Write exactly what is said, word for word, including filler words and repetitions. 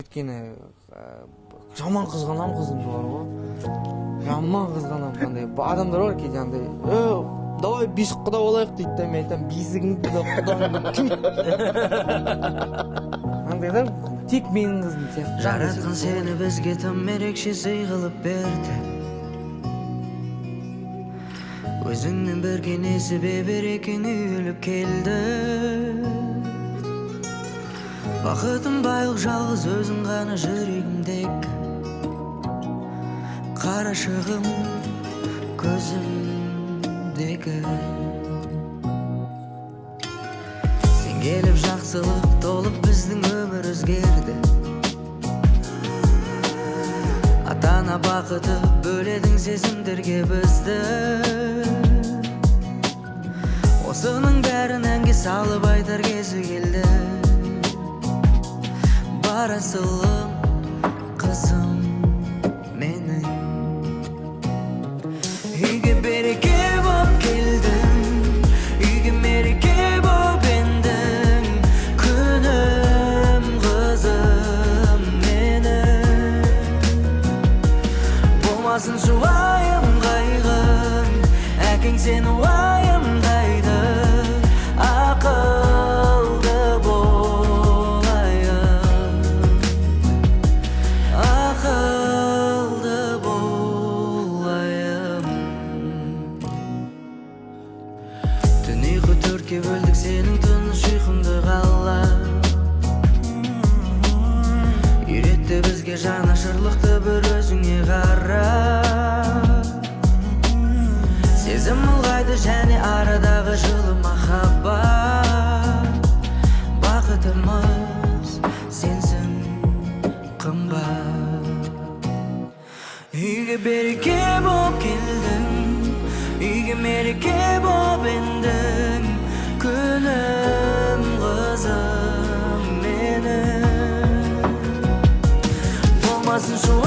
өйткені жаман қызғанам қызымды бар ғой. Жаман қызғанам қандай. Адамдар бар кейде андай, "Э, давай бесік құда болайық" дейді да, мен айтамын, "Бесігіңді де құдаң кім?" Андай да, тек менің қызым сияқты. Жаратқан сені бізге тым ерекше сый қылып берді. Өзіңнен бірге несібе берекең үйіліп келді. Бақытым байлық жалғыз өзің ғана жүрегімдегі. Қарашығым көзімдегі. Сен келіп жақсылық толып біздің өмір өзгерді. Ата-ана бақыты бөледің сезімдерге бізді. Осының бәрін әнге салып айтар кезі келді. Барасылым қызым менің. Үйге береке боп келдің, үйге мереке боп ендің. Күнім қызым менің. Болмасын шуайым қайғың, әкең сені уайымдайды. Ақылды болайын, ақылды болайын. Түн ұйқы төртке бөлдік сенің тыныш ұйқыңды қалап. Үйретті бізге жанашырлықты бір өзіңе қарап. Сезім ұлғайды және арадағы жылы махаббат. Бақытымыз сенсің қымбат. Үйге береке боп келдің, үйге мереке боп ендің. Күнім қызым менің. Болмасын шу